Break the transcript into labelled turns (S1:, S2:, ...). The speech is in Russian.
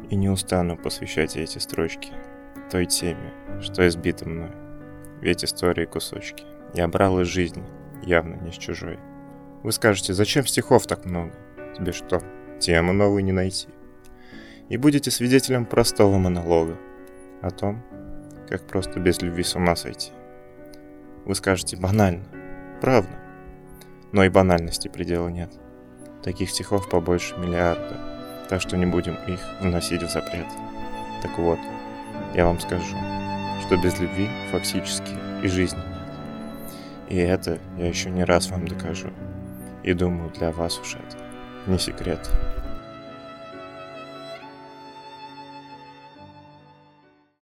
S1: И не устану посвящать эти строчки той теме, что избита мной. Ведь истории кусочки я брал из жизни, явно не с чужой. Вы скажете, зачем стихов так много? Тебе что, тему новую не найти? И будете свидетелем простого монолога о том, как просто без любви с ума сойти. Вы скажете, банально, правда. Но и банальности предела нет. Таких стихов побольше миллиарда, так что не будем их вносить в запрет. Так вот, я вам скажу, что без любви фактически и жизни нет. И это я еще не раз вам докажу. И думаю, для вас уж это не секрет.